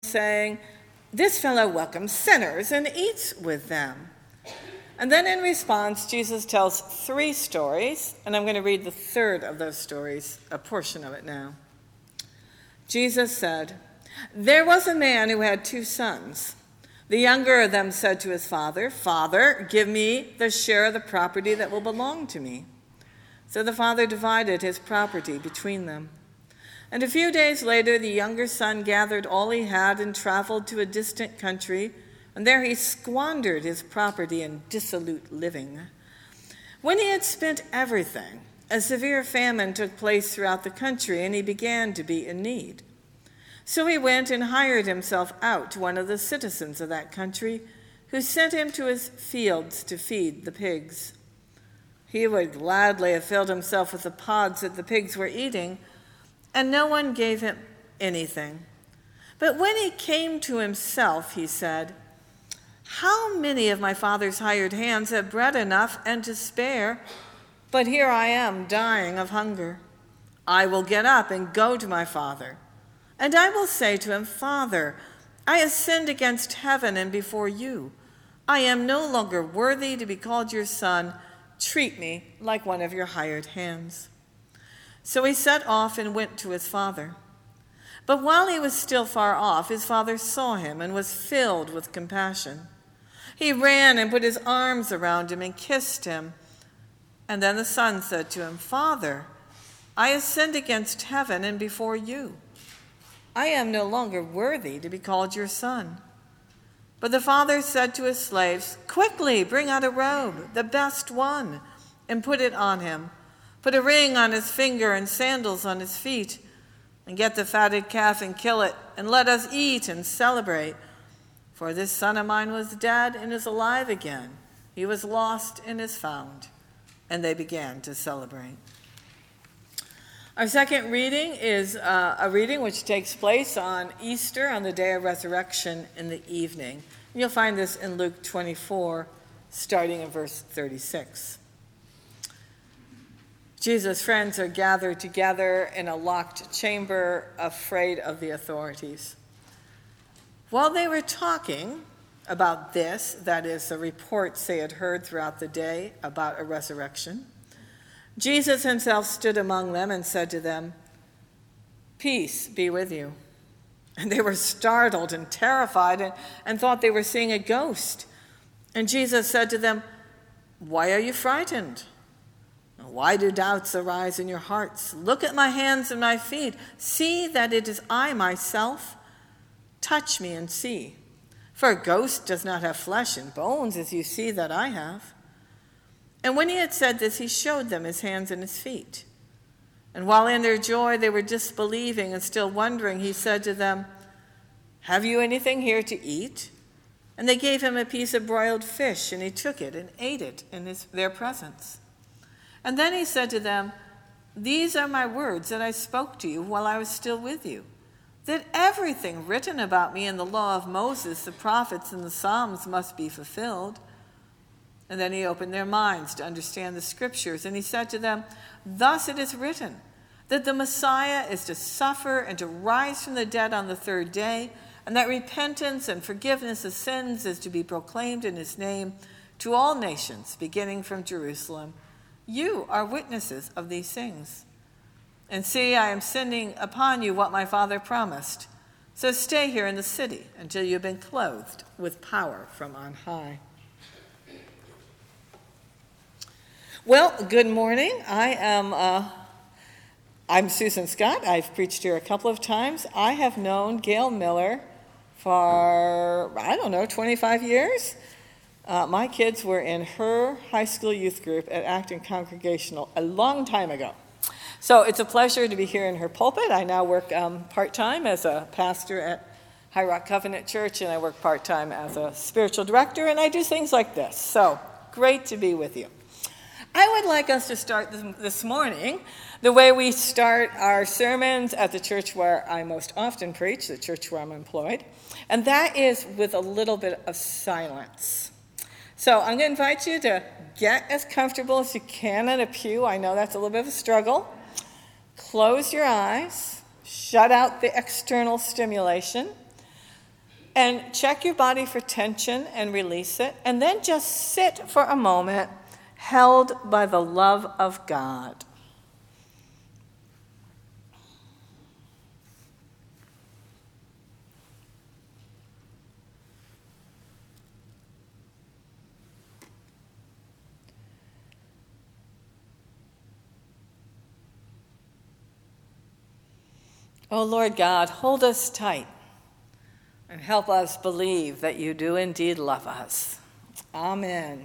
saying, "This fellow welcomes sinners and eats with them." And then in response, Jesus tells 3 stories, and I'm going to read the third of those stories, a portion of it now. Jesus said, "There was a man who had 2 sons. The younger of them said to his father, 'Father, give me the share of the property that will belong to me.' So the father divided his property between them. And a few days later, the younger son gathered all he had and traveled to a distant country, and there he squandered his property in dissolute living. When he had spent everything, a severe famine took place throughout the country, and he began to be in need. So he went and hired himself out to one of the citizens of that country, who sent him to his fields to feed the pigs. He would gladly have filled himself with the pods that the pigs were eating, and no one gave him anything. But when he came to himself, he said, 'How many of my father's hired hands have bread enough and to spare? But here I am dying of hunger. I will get up and go to my father. And I will say to him, Father, I have sinned against heaven and before you. I am no longer worthy to be called your son. Treat me like one of your hired hands.' So he set off and went to his father. But while he was still far off, his father saw him and was filled with compassion. He ran and put his arms around him and kissed him. And then the son said to him, 'Father, I have sinned against heaven and before you. I am no longer worthy to be called your son.' But the father said to his slaves, 'Quickly, bring out a robe, the best one, and put it on him. Put a ring on his finger and sandals on his feet, and get the fatted calf and kill it, and let us eat and celebrate. For this son of mine was dead and is alive again. He was lost and is found.' And they began to celebrate." Our second reading is a reading which takes place on Easter, on the day of resurrection in the evening. You'll find this in Luke 24, starting in verse 36. Jesus' friends are gathered together in a locked chamber, afraid of the authorities. While they were talking about this, that is, the reports they had heard throughout the day about a resurrection, Jesus himself stood among them and said to them, "Peace be with you." And they were startled and terrified and thought they were seeing a ghost. And Jesus said to them, "Why are you frightened? Why do doubts arise in your hearts? Look at my hands and my feet. See that it is I myself. Touch me and see. For a ghost does not have flesh and bones, as you see that I have." And when he had said this, he showed them his hands and his feet. And while in their joy they were disbelieving and still wondering, he said to them, "Have you anything here to eat?" And they gave him a piece of broiled fish, and he took it and ate it in their presence. And then he said to them, "These are my words that I spoke to you while I was still with you, that everything written about me in the law of Moses, the prophets, and the Psalms must be fulfilled." And then he opened their minds to understand the scriptures, and he said to them, "Thus it is written, that the Messiah is to suffer and to rise from the dead on the 3rd day, and that repentance and forgiveness of sins is to be proclaimed in his name to all nations, beginning from Jerusalem. You are witnesses of these things. And see, I am sending upon you what my Father promised. So stay here in the city until you have been clothed with power from on high." Well, good morning. I'm Susan Scott. I've preached here a couple of times. I have known Gail Miller for, 25 years. My kids were in her high school youth group at Acton Congregational a long time ago. So it's a pleasure to be here in her pulpit. I now work part-time as a pastor at High Rock Covenant Church, and I work part-time as a spiritual director, and I do things like this. So great to be with you. I would like us to start this morning the way we start our sermons at the church where I most often preach, the church where I'm employed, and that is with a little bit of silence. So I'm going to invite you to get as comfortable as you can in a pew. I know that's a little bit of a struggle. Close your eyes, shut out the external stimulation, and check your body for tension and release it. And then just sit for a moment, held by the love of God. Oh, Lord God, hold us tight and help us believe that you do indeed love us. Amen.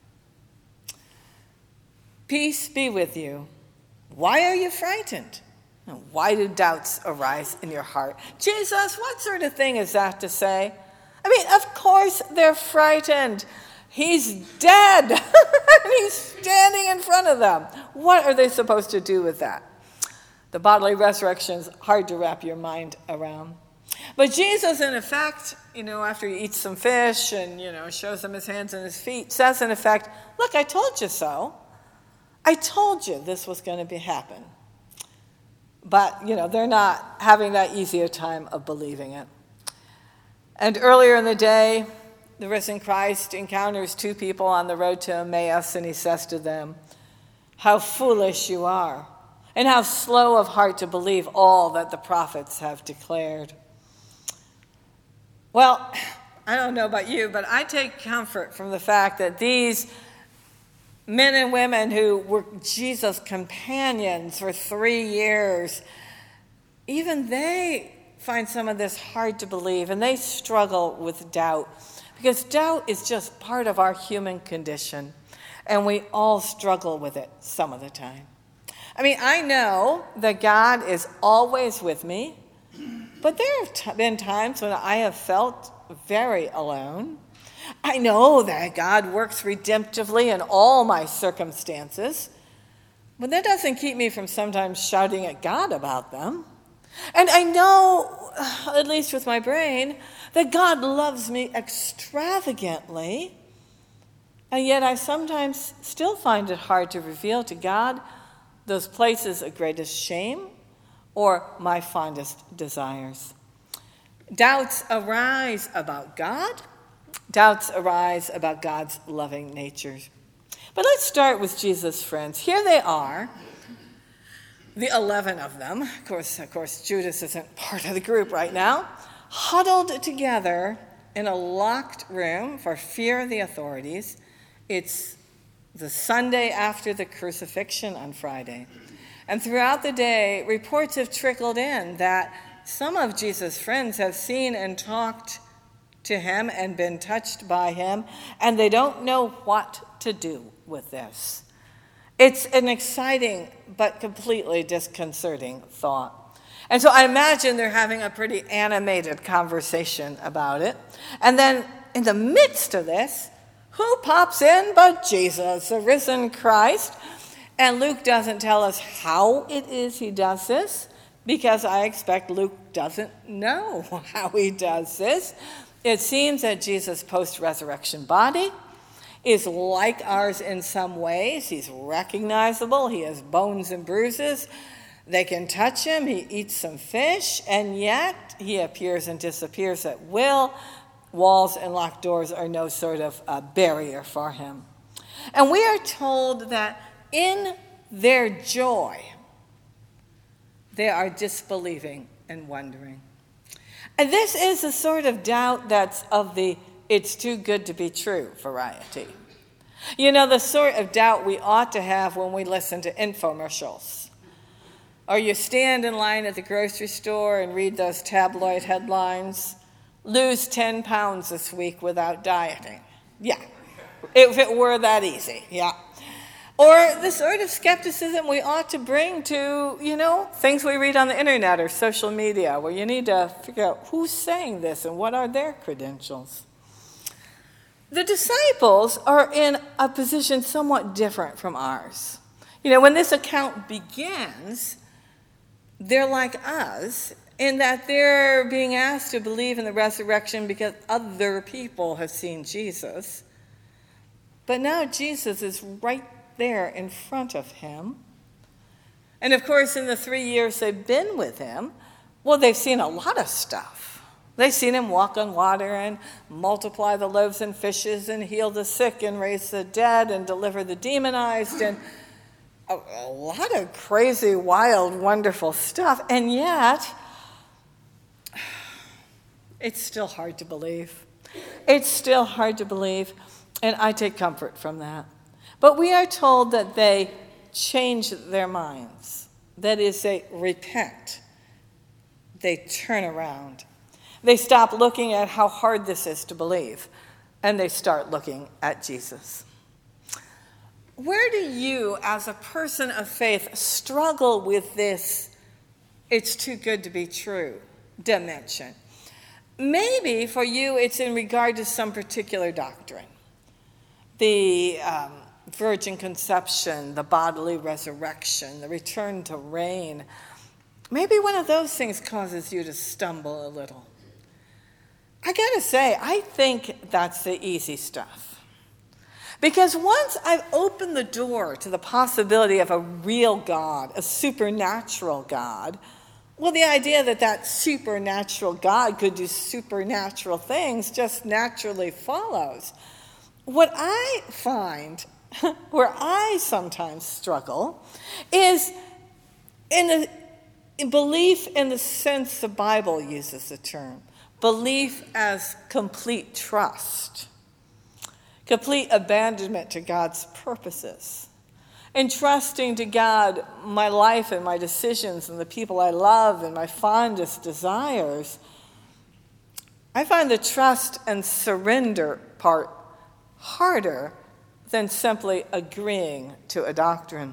Peace be with you. Why are you frightened? Why do doubts arise in your heart? Jesus, what sort of thing is that to say? I mean, of course they're frightened. He's dead, and he's standing in front of them. What are they supposed to do with that? The bodily resurrection is hard to wrap your mind around. But Jesus, in effect, after he eats some fish and, shows them his hands and his feet, says, in effect, look, I told you so. I told you this was going to happen. But, they're not having that easy a time of believing it. And earlier in the day, the risen Christ encounters two people on the road to Emmaus, and he says to them, how foolish you are, and how slow of heart to believe all that the prophets have declared. Well, I don't know about you, but I take comfort from the fact that these men and women who were Jesus' companions for 3 years, even they find some of this hard to believe, and they struggle with doubt, because doubt is just part of our human condition, and we all struggle with it some of the time. I mean, I know that God is always with me, but there have been times when I have felt very alone. I know that God works redemptively in all my circumstances, but that doesn't keep me from sometimes shouting at God about them. And I know, at least with my brain, that God loves me extravagantly, and yet I sometimes still find it hard to reveal to God those places of greatest shame or my fondest desires. Doubts arise about God. Doubts arise about God's loving nature. But let's start with Jesus' friends. Here they are, the 11 of them. Of course, Judas isn't part of the group right now, huddled together in a locked room for fear of the authorities. It's the Sunday after the crucifixion on Friday. And throughout the day, reports have trickled in that some of Jesus' friends have seen and talked to him and been touched by him, and they don't know what to do with this. It's an exciting but completely disconcerting thought. And so I imagine they're having a pretty animated conversation about it. And then in the midst of this, who pops in but Jesus, the risen Christ? And Luke doesn't tell us how it is he does this, because I expect Luke doesn't know how he does this. It seems that Jesus' post-resurrection body is like ours in some ways. He's recognizable. He has bones and bruises. They can touch him. He eats some fish, and yet he appears and disappears at will. Walls and locked doors are no sort of barrier for him. And we are told that in their joy, they are disbelieving and wondering. And this is a sort of doubt that's of the it's too good to be true variety. The sort of doubt we ought to have when we listen to infomercials. Or you stand in line at the grocery store and read those tabloid headlines. Lose 10 pounds this week without dieting. Yeah, if it were that easy, yeah. Or the sort of skepticism we ought to bring to, things we read on the internet or social media, where you need to figure out who's saying this and what are their credentials. The disciples are in a position somewhat different from ours. When this account begins, they're like us in that they're being asked to believe in the resurrection because other people have seen Jesus. But now Jesus is right there in front of him. And of course, in the 3 years they've been with him, they've seen a lot of stuff. They've seen him walk on water and multiply the loaves and fishes and heal the sick and raise the dead and deliver the demonized and a lot of crazy, wild, wonderful stuff. And yet, it's still hard to believe. It's still hard to believe, and I take comfort from that. But we are told that they change their minds. That is, they repent. They turn around. They stop looking at how hard this is to believe, and they start looking at Jesus. Where do you, as a person of faith, struggle with this "it's too good to be true" dimension? Maybe for you it's in regard to some particular doctrine. The virgin conception, the bodily resurrection, the return to reign. Maybe one of those things causes you to stumble a little. I gotta say, I think that's the easy stuff. Because once I've opened the door to the possibility of a real God, a supernatural God, well, the idea that that supernatural God could do supernatural things just naturally follows. What I find, where I sometimes struggle, is in belief in the sense the Bible uses the term. Belief as complete trust, complete abandonment to God's purposes, entrusting to God my life and my decisions and the people I love and my fondest desires. I find the trust and surrender part harder than simply agreeing to a doctrine.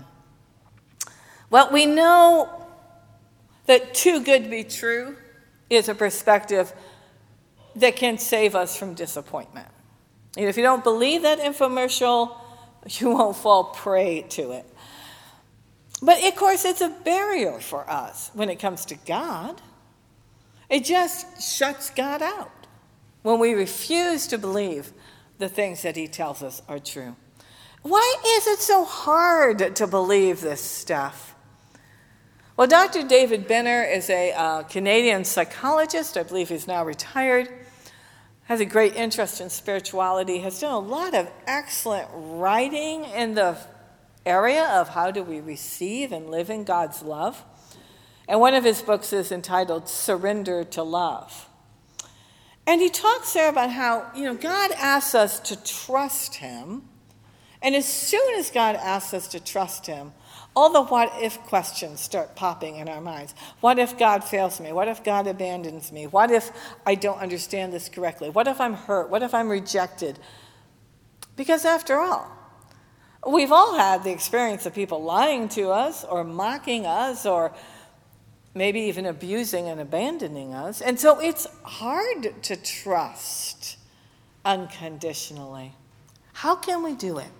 Well, we know that too good to be true is a perspective that can save us from disappointment. And if you don't believe that infomercial, you won't fall prey to it. But of course, it's a barrier for us when it comes to God. It just shuts God out when we refuse to believe the things that he tells us are true. Why is it so hard to believe this stuff? Well, Dr. David Benner is a Canadian psychologist. I believe he's now retired. Has a great interest in spirituality. Has done a lot of excellent writing in the area of how do we receive and live in God's love. And one of his books is entitled Surrender to Love. And he talks there about how, God asks us to trust him. And as soon as God asks us to trust him, all the what-if questions start popping in our minds. What if God fails me? What if God abandons me? What if I don't understand this correctly? What if I'm hurt? What if I'm rejected? Because after all, we've all had the experience of people lying to us or mocking us or maybe even abusing and abandoning us. And so it's hard to trust unconditionally. How can we do it?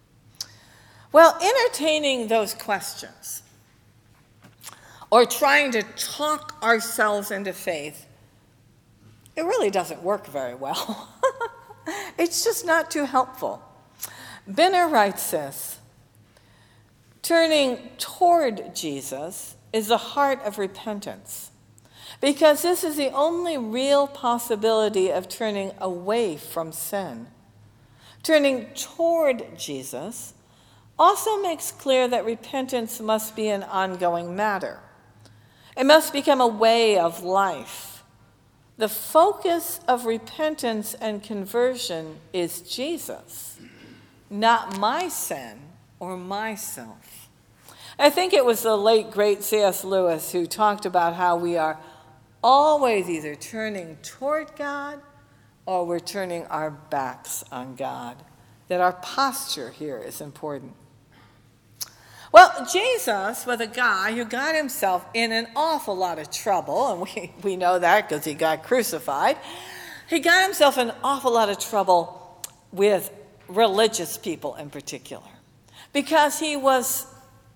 Well, entertaining those questions or trying to talk ourselves into faith, it really doesn't work very well. It's just not too helpful. Benner writes this: turning toward Jesus is the heart of repentance, because this is the only real possibility of turning away from sin. Turning toward Jesus also makes clear that repentance must be an ongoing matter. It must become a way of life. The focus of repentance and conversion is Jesus, not my sin or myself. I think it was the late, great C.S. Lewis who talked about how we are always either turning toward God or we're turning our backs on God, that our posture here is important. Well, Jesus was a guy who got himself in an awful lot of trouble, and we know that because he got crucified. He got himself in an awful lot of trouble with religious people in particular, because he was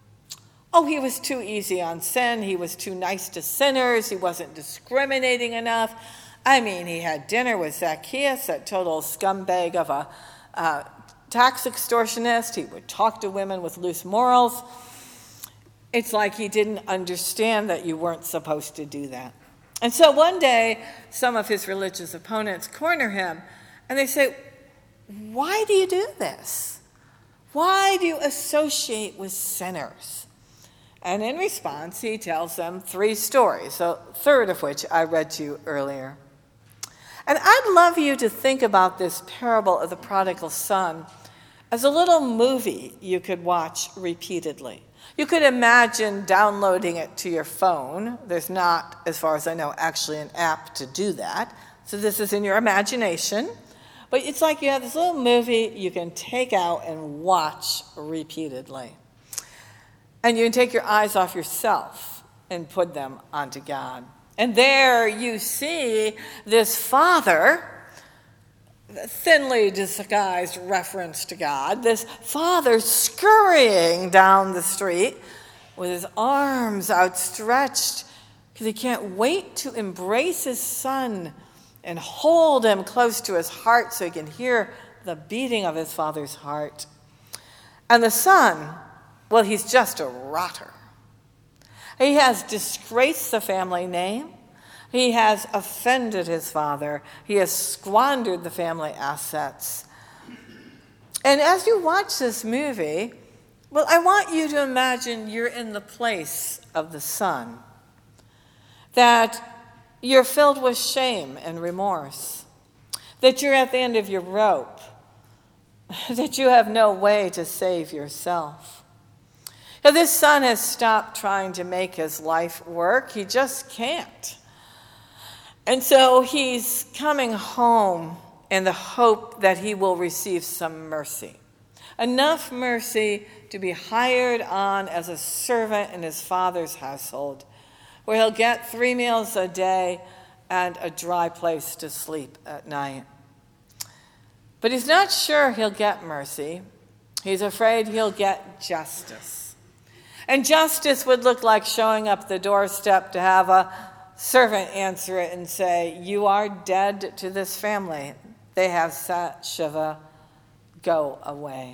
too easy on sin. He was too nice to sinners. He wasn't discriminating enough. I mean, he had dinner with Zacchaeus, that total scumbag of a tax extortionist. He would talk to women with loose morals. It's like he didn't understand that you weren't supposed to do that. And so one day, some of his religious opponents corner him, and they say, "Why do you do this? Why do you associate with sinners?" And in response, he tells them 3 stories, a third of which I read to you earlier. And I'd love you to think about this parable of the prodigal son as a little movie you could watch repeatedly. You could imagine downloading it to your phone. There's not, as far as I know, actually an app to do that. So this is in your imagination. But it's like you have this little movie you can take out and watch repeatedly. And you can take your eyes off yourself and put them onto God. And there you see this father, thinly disguised reference to God, this father scurrying down the street with his arms outstretched because he can't wait to embrace his son and hold him close to his heart so he can hear the beating of his father's heart. And the son, well, he's just a rotter. He has disgraced the family name. He has offended his father. He has squandered the family assets. And as you watch this movie, well, I want you to imagine you're in the place of the son, that you're filled with shame and remorse, that you're at the end of your rope, that you have no way to save yourself. Now, this son has stopped trying to make his life work. He just can't. And so he's coming home in the hope that he will receive some mercy. Enough mercy to be hired on as a servant in his father's household, where he'll get 3 meals a day and a dry place to sleep at night. But he's not sure he'll get mercy. He's afraid he'll get justice. And justice would look like showing up the doorstep to have a servant answer it and say, "You are dead to this family. They have sat Shiva. Go away."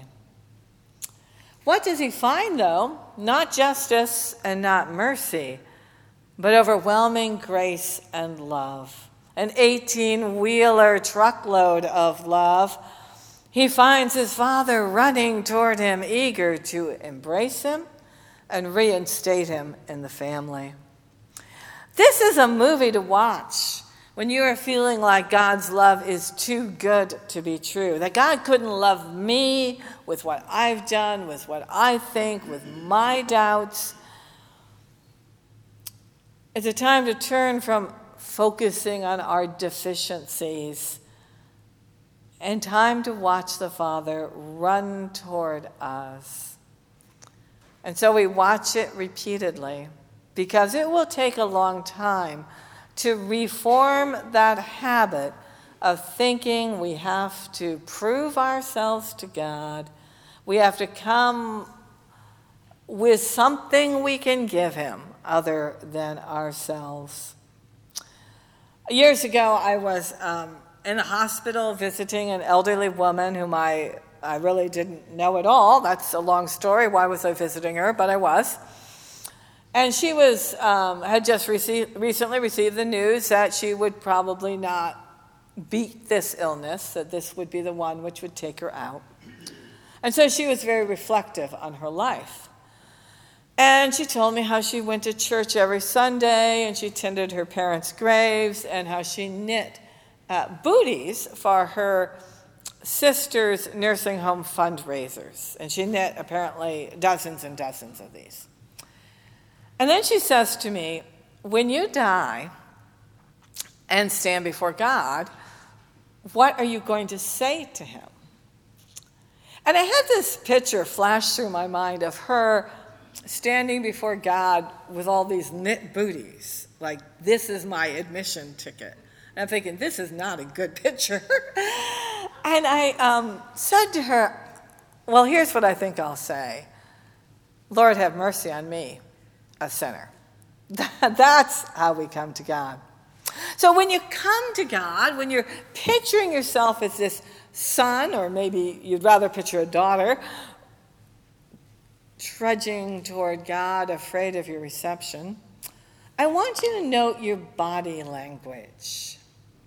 What does he find, though? Not justice and not mercy, but overwhelming grace and love. An 18-wheeler truckload of love. He finds his father running toward him, eager to embrace him and reinstate him in the family. This is a movie to watch when you are feeling like God's love is too good to be true, that God couldn't love me with what I've done, with what I think, with my doubts. It's a time to turn from focusing on our deficiencies and time to watch the Father run toward us. And so we watch it repeatedly because it will take a long time to reform that habit of thinking we have to prove ourselves to God. We have to come with something we can give him other than ourselves. Years ago, I was in a hospital visiting an elderly woman whom I really didn't know at all. That's a long story. Why was I visiting her? But I was. And she was had just recently received the news that she would probably not beat this illness, that this would be the one which would take her out. And so she was very reflective on her life. And she told me how she went to church every Sunday, and she tended her parents' graves, and how she knit booties for her sister's nursing home fundraisers. And she knit apparently dozens and dozens of these. And then she says to me, "When you die and stand before God, what are you going to say to him?" And I had this picture flash through my mind of her standing before God with all these knit booties, like, this is my admission ticket. And I'm thinking, this is not a good picture. And I said to her, "Well, here's what I think I'll say. Lord, have mercy on me, a sinner." That's how we come to God. So when you come to God, when you're picturing yourself as this son, or maybe you'd rather picture a daughter, trudging toward God, afraid of your reception, I want you to note your body language.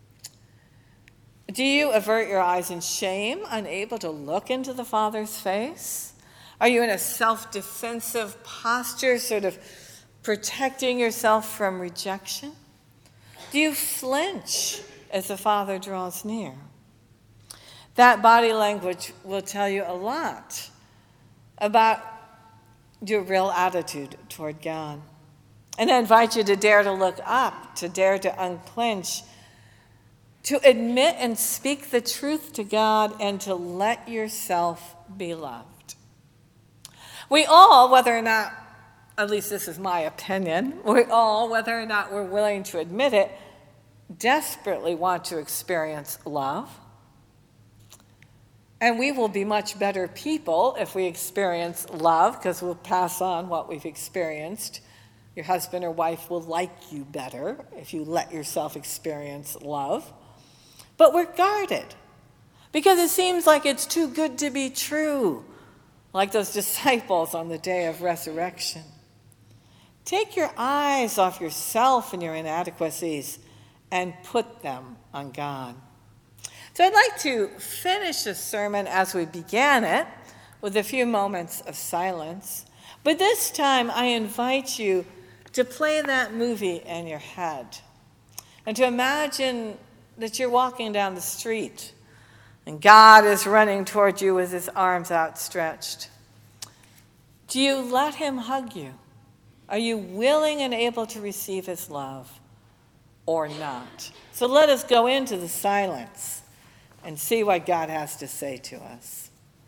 Do you avert your eyes in shame, unable to look into the Father's face? Are you in a self-defensive posture, sort of protecting yourself from rejection? Do you flinch as the Father draws near? That body language will tell you a lot about your real attitude toward God. And I invite you to dare to look up, to dare to unclench, to admit and speak the truth to God, and to let yourself be loved. We all, whether or not, at least this is my opinion, we all, whether or not we're willing to admit it, desperately want to experience love. And we will be much better people if we experience love, because we'll pass on what we've experienced. Your husband or wife will like you better if you let yourself experience love. But we're guarded because it seems like it's too good to be true, like those disciples on the day of resurrection. Take your eyes off yourself and your inadequacies and put them on God. So I'd like to finish this sermon as we began it with a few moments of silence. But this time I invite you to play that movie in your head and to imagine that you're walking down the street and God is running toward you with his arms outstretched. Do you let him hug you? Are you willing and able to receive his love or not? So let us go into the silence and see what God has to say to us.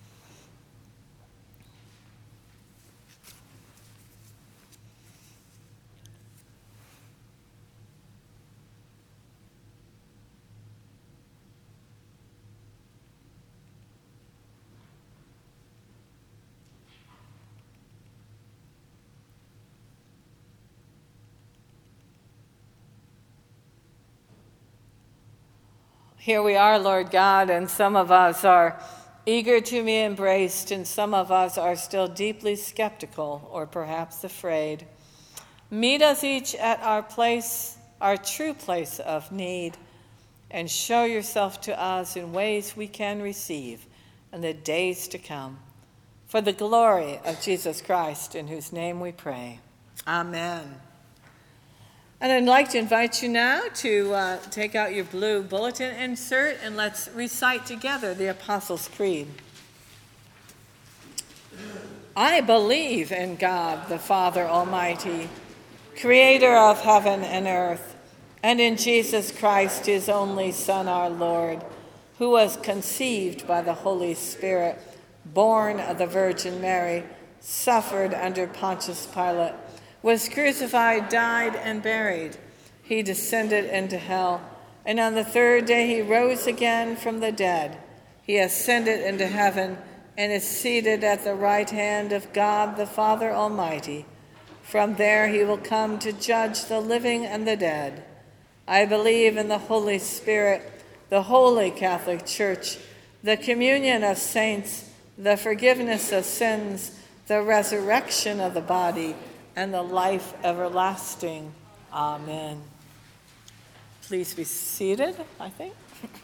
Here we are, Lord God, and some of us are eager to be embraced, and some of us are still deeply skeptical or perhaps afraid. Meet us each at our place, our true place of need, and show yourself to us in ways we can receive in the days to come. For the glory of Jesus Christ, in whose name we pray. Amen. And I'd like to invite you now to take out your blue bulletin insert and let's recite together the Apostles' Creed. I believe in God, the Father Almighty, creator of heaven and earth, and in Jesus Christ, his only Son, our Lord, who was conceived by the Holy Spirit, born of the Virgin Mary, suffered under Pontius Pilate, was crucified, died, and buried. He descended into hell, and on the third day he rose again from the dead. He ascended into heaven and is seated at the right hand of God the Father Almighty. From there he will come to judge the living and the dead. I believe in the Holy Spirit, the Holy Catholic Church, the communion of saints, the forgiveness of sins, the resurrection of the body, and the life everlasting. Amen. Please be seated, I think.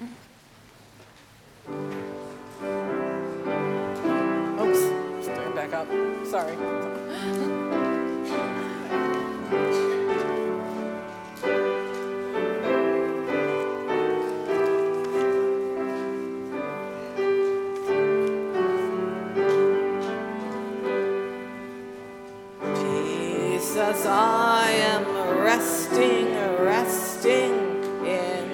Oops, stand back up. Sorry. Jesus, I am resting in.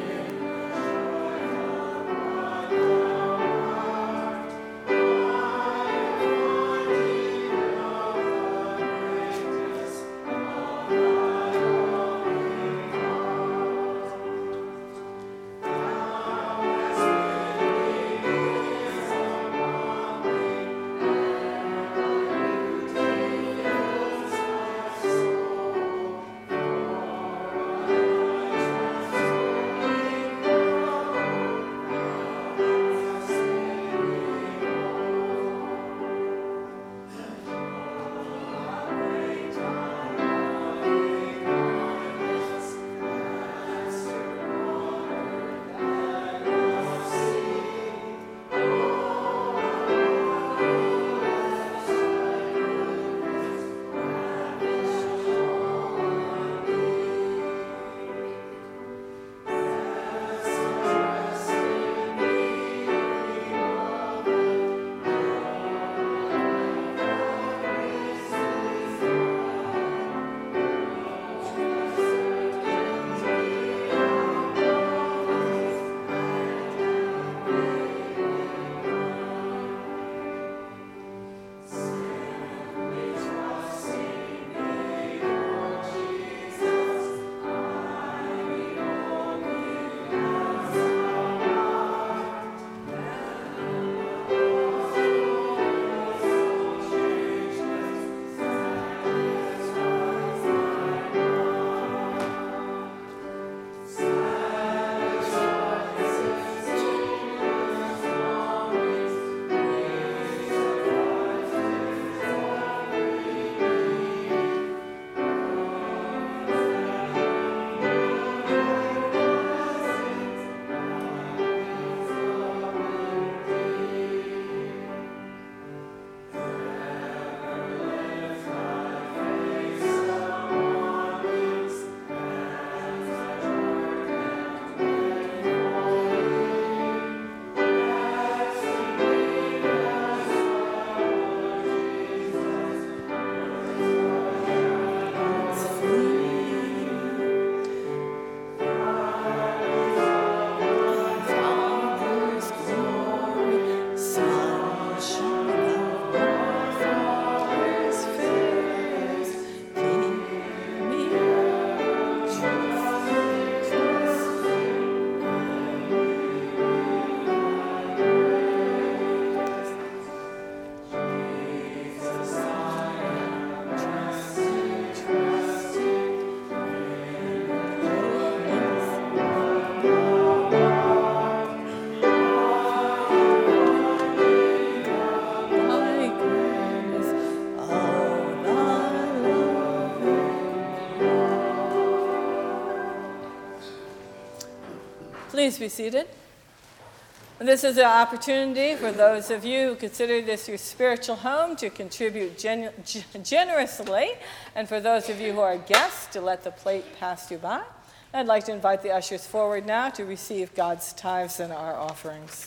Please be seated. And this is an opportunity for those of you who consider this your spiritual home to contribute generously, and for those of you who are guests to let the plate pass you by. I'd like to invite the ushers forward now to receive God's tithes and our offerings.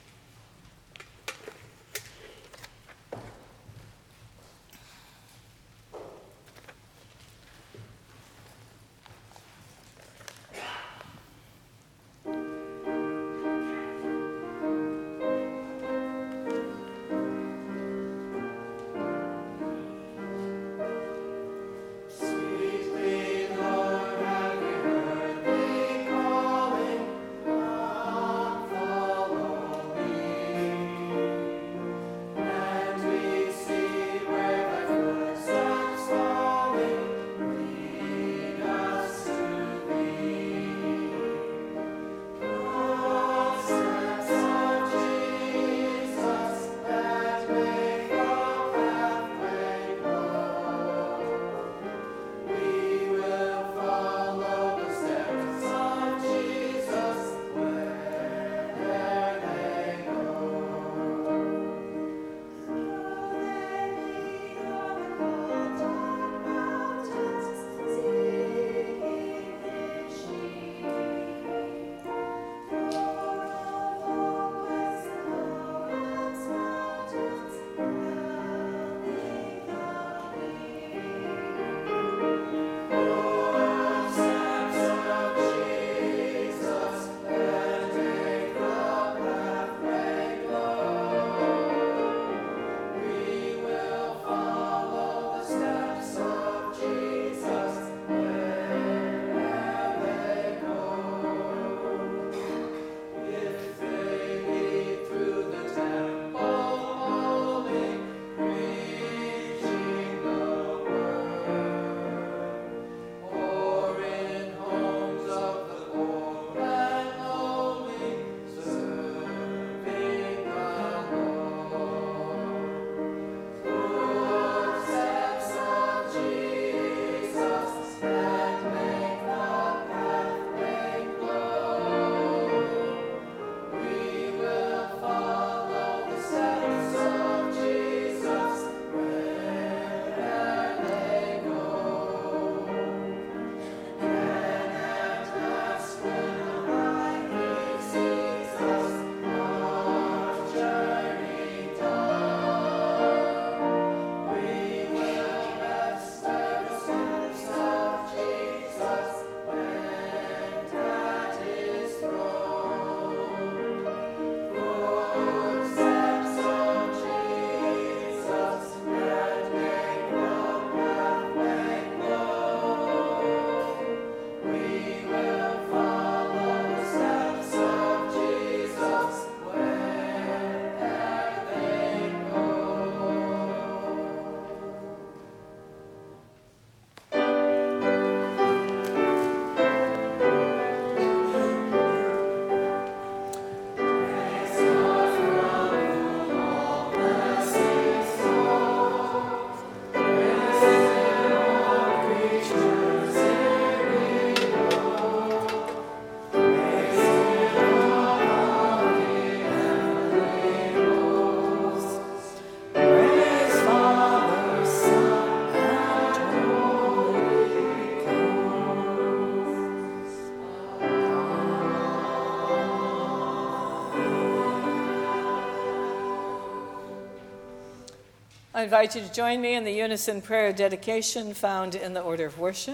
I invite you to join me in the unison prayer dedication found in the order of worship.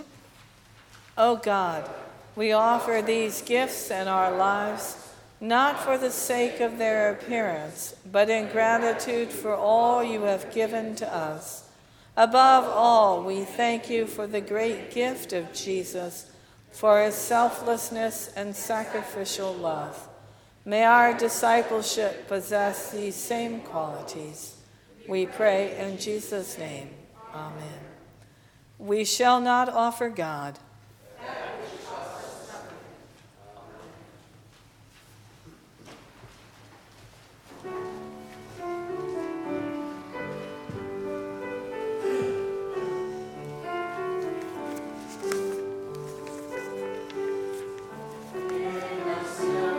O God, we offer these gifts and our lives, not for the sake of their appearance, but in gratitude for all you have given to us. Above all, we thank you for the great gift of Jesus, for his selflessness and sacrificial love. May our discipleship possess these same qualities. We pray in Jesus' name. Amen. We shall not offer God Yes.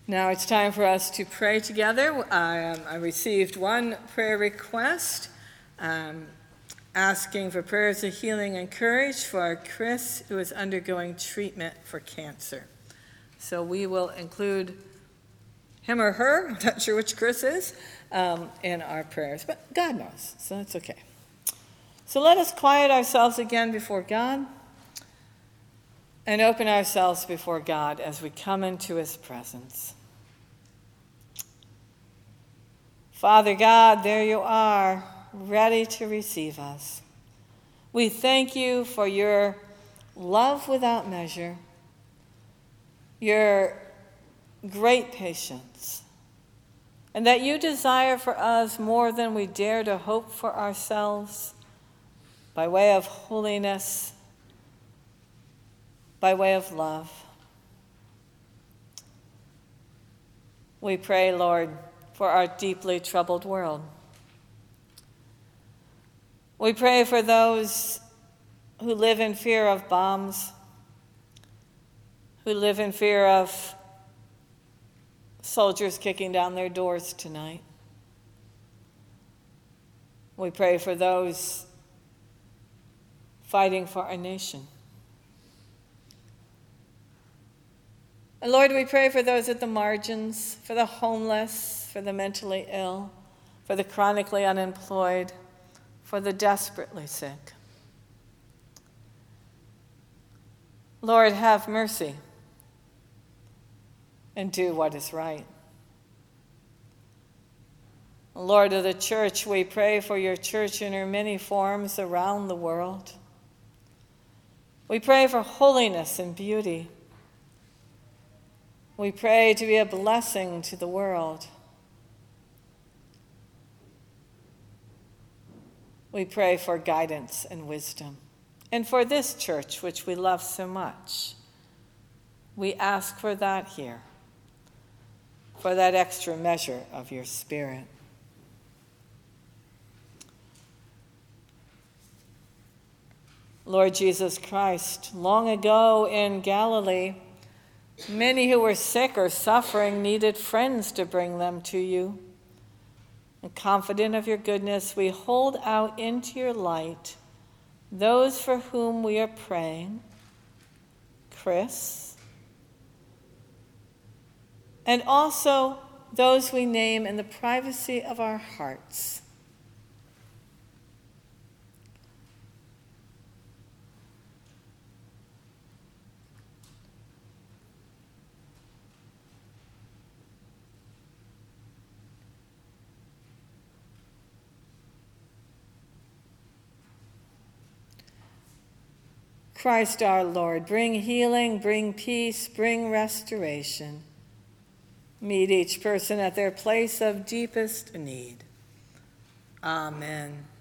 Now it's time for us to pray together. I received one prayer request asking for prayers of healing and courage for Chris, who is undergoing treatment for cancer. So we will include him or her, I'm not sure which Chris is, in our prayers, but God knows, so that's okay. So let us quiet ourselves again before God and open ourselves before God as we come into his presence. Father God, there you are, ready to receive us. We thank you for your love without measure, your great patience, and that you desire for us more than we dare to hope for ourselves by way of holiness, by way of love. We pray, Lord, for our deeply troubled world. We pray for those who live in fear of bombs, who live in fear of soldiers kicking down their doors tonight. We pray for those fighting for our nation. And Lord, we pray for those at the margins, for the homeless, for the mentally ill, for the chronically unemployed, for the desperately sick. Lord, have mercy and do what is right. Lord of the church, we pray for your church in her many forms around the world. We pray for holiness and beauty. We pray to be a blessing to the world. We pray for guidance and wisdom. And for this church, which we love so much, we ask for that here, for that extra measure of your Spirit. Lord Jesus Christ, long ago in Galilee, many who were sick or suffering needed friends to bring them to you. And confident of your goodness, we hold out into your light those for whom we are praying, Chris, and also those we name in the privacy of our hearts. Christ our Lord, bring healing, bring peace, bring restoration. Meet each person at their place of deepest need. Amen.